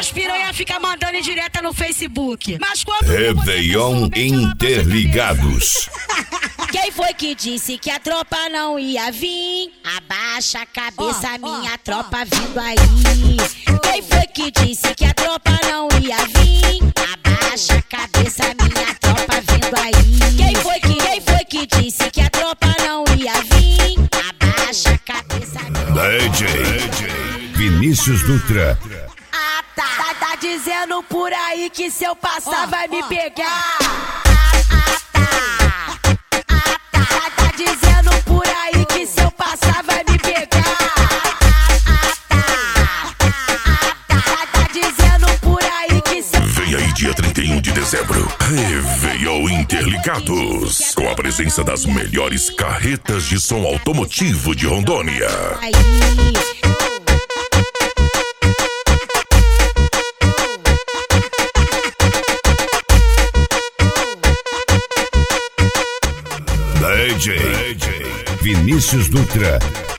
As piranha fica mandando em direta no Facebook. Mas quando Réveillon Interligados. Quem foi que disse que a tropa não ia vir? Abaixa a cabeça, minha tropa vindo aí. Quem foi que disse que a tropa não ia vir? Abaixa a cabeça, minha tropa vindo aí. Quem foi que disse que a tropa não ia vir? Abaixa a cabeça, DJ Vinícius Dutra. tá dizendo por aí que se eu passar vai me pegar. Tá dizendo por aí que se eu passar vai me pegar. Tá dizendo por aí que se eu... Vem aí dia 31 de dezembro, Réveillon Interligados, com a presença das melhores carretas de som automotivo de Rondônia. DJ Vinícius Dutra.